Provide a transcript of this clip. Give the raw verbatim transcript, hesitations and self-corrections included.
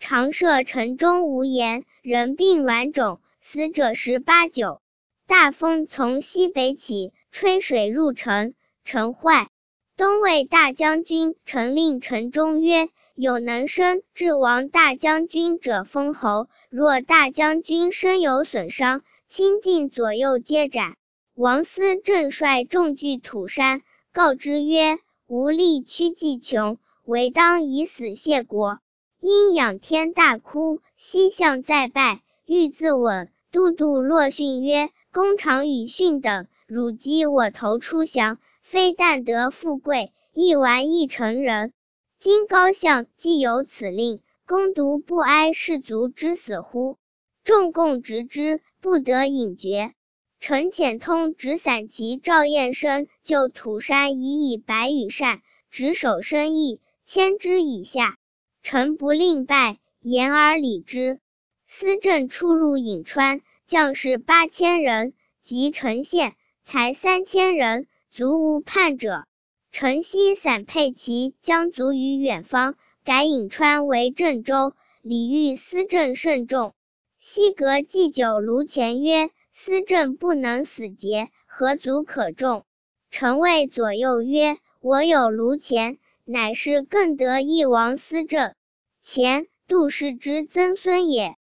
常舍城中无言，人病卵肿，死者十八九。大风从西北起，吹水入城，城坏。东魏大将军陈令城中曰：有能生致亡大将军者封侯，若大将军身有损伤，亲近左右皆斩。王思正率众据土山，告之曰：吾力屈计穷，唯当以死谢国。因仰天大哭，西向再拜，欲自刎。都督洛逊曰：公常与逊等，汝击我头出降，非但得富贵，亦完一城人。今高相既有此令，公独不哀士卒之死乎？众共执之，不得隐决。陈潜通执散骑赵彦生就土山以以白羽扇，执守生意，牵之以下。臣不令败，言而礼之。司政出入颍川，将士八千人，及陈县，才三千人，足无叛者。陈豨散配骑将卒于远方，改颍川为郑州，礼遇司政甚重。西阁祭酒卢前曰：司政不能死节，何足可重？臣谓左右曰：我有卢前，乃是更得一王司政。前，杜氏之曾孙也。